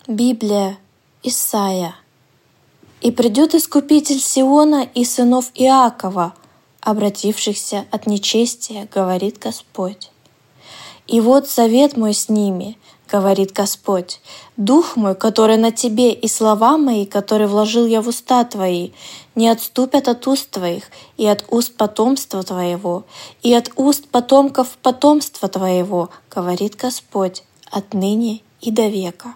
Библия, Исайя. «И придет Искупитель Сиона и сынов Иакова, обратившихся от нечестия, говорит Господь. И вот завет мой с ними, говорит Господь, Дух мой, который на тебе, и слова мои, которые вложил я в уста твои, не отступят от уст твоих, и от уст потомства твоего, и от уст потомков потомства твоего, говорит Господь, отныне и до века».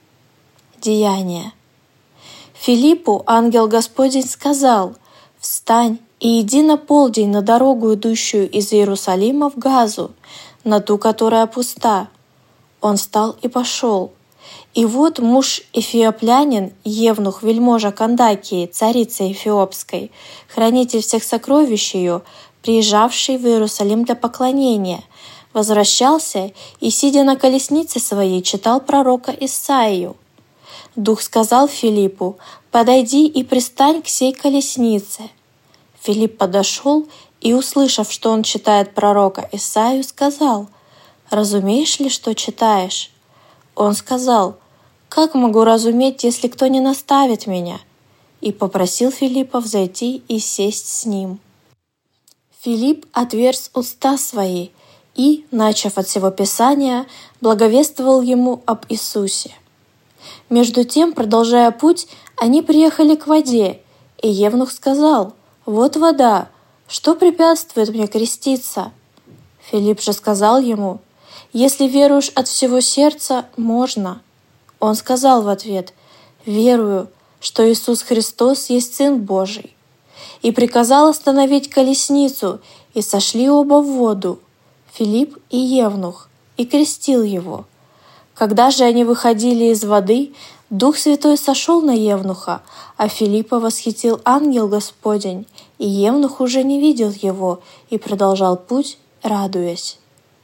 Деяния. Филиппу ангел Господень сказал: «Встань и иди на полдень на дорогу, идущую из Иерусалима в Газу, на ту, которая пуста». Он встал и пошел. И вот муж эфиоплянин, евнух вельможа Кандакии, царицы Эфиопской, хранитель всех сокровищ ее, приезжавший в Иерусалим для поклонения, возвращался и, сидя на колеснице своей, читал пророка Исаию. Дух сказал Филиппу: «Подойди и пристань к сей колеснице». Филипп подошел и, услышав, что он читает пророка Исаию, сказал: «Разумеешь ли, что читаешь?» Он сказал: «Как могу разуметь, если кто не наставит меня?» И попросил Филиппа взойти и сесть с ним. Филипп отверз уста свои и, начав от всего Писания, благовествовал ему об Иисусе. Между тем, продолжая путь, они приехали к воде, и евнух сказал: «Вот вода, что препятствует мне креститься?» Филипп же сказал ему: «Если веруешь от всего сердца, можно». Он сказал в ответ: «Верую, что Иисус Христос есть Сын Божий». И приказал остановить колесницу, и сошли оба в воду, Филипп и евнух, и крестил его. Когда же они выходили из воды, Дух Святой сошел на евнуха, а Филиппа восхитил ангел Господень, и евнух уже не видел его и продолжал путь, радуясь.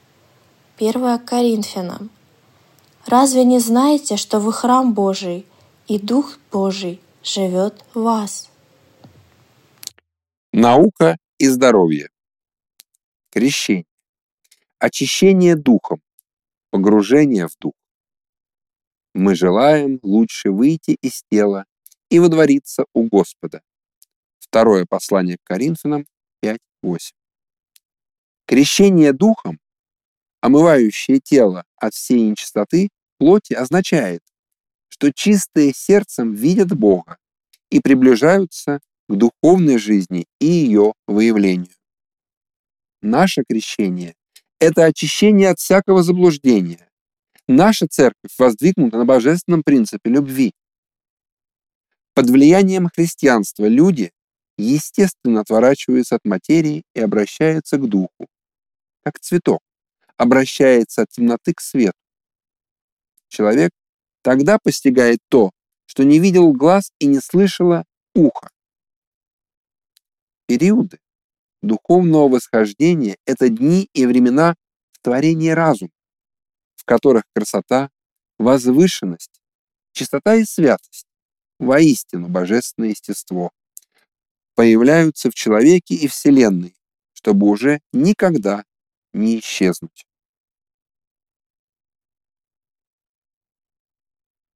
1 Коринфянам. «Разве не знаете, что вы храм Божий, и Дух Божий живет в вас?» Наука и здоровье. Крещение. Очищение духом. Погружение в дух. Мы желаем лучше выйти из тела и водвориться у Господа. Второе послание к Коринфянам 5:8. Крещение духом, омывающее тело от всей нечистоты плоти, означает, что чистые сердцем видят Бога и приближаются к духовной жизни и ее выявлению. Наше крещение – это очищение от всякого заблуждения. Наша церковь воздвигнута на божественном принципе любви. Под влиянием христианства люди, естественно, отворачиваются от материи и обращаются к духу, как цветок обращается от темноты к свету. Человек тогда постигает то, что не видел глаз и не слышало ухо. Периоды духовного восхождения – это дни и времена творения разума, в которых красота, возвышенность, чистота и святость, воистину божественное естество, появляются в человеке и Вселенной, чтобы уже никогда не исчезнуть.